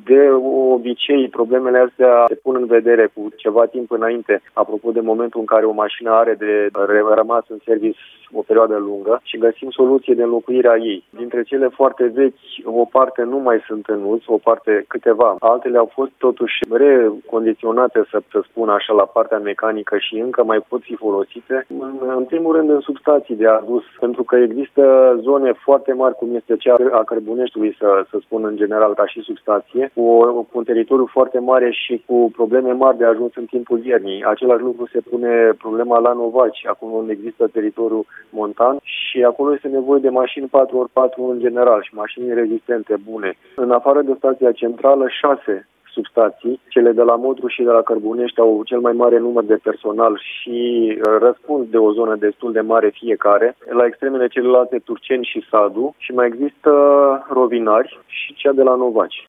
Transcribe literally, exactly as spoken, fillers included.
De obicei, problemele astea se pun în vedere cu ceva timp înainte, apropo de momentul în care o mașină are de rămas în serviciu o perioadă lungă și găsim soluție de înlocuire a ei. Dintre cele foarte vechi, o parte nu mai sunt în uz, o parte câteva. Altele au fost totuși recondiționate, să, să spun așa, la partea mecanică și încă mai pot fi folosite. În, în primul rând în substații de adus, pentru că există zone foarte mari, cum este cea a Cărbuneștiului, să, să spun în general, ca și substație, cu, cu un teritoriu foarte mare și cu probleme mari de ajuns în timpul iernii. Același lucru se pune problema la Novaci, acolo unde există teritoriu montan și acolo este nevoie de mașini patru ori patru în general și mașini rezistente, bune. În afară de stația centrală, șase substații, cele de la Modru și de la Cărbunești au cel mai mare număr de personal și răspund de o zonă destul de mare fiecare. La extremele celelalte, Turceni și Sadu, și mai există Rovinari și cea de la Novaci.